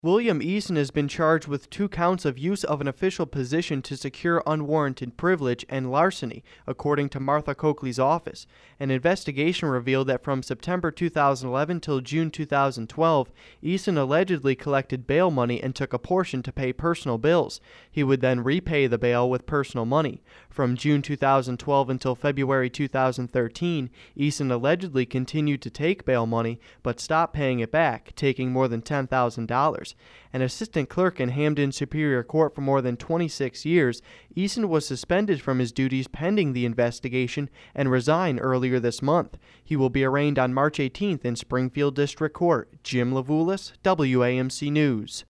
William Eason has been charged with 2 counts of use of an official position to secure unwarranted privilege and larceny, according to Martha Coakley's office. An investigation revealed that from September 2011 till June 2012, Eason allegedly collected bail money and took a portion to pay personal bills. He would then repay the bail with personal money. From June 2012 until February 2013, Eason allegedly continued to take bail money, but stopped paying it back, taking more than $10,000. An assistant clerk in Hamden Superior Court for more than 26 years, Eason was suspended from his duties pending the investigation and resigned earlier this month. He will be arraigned on March 18th in Springfield District Court. Jim Levulis, WAMC News.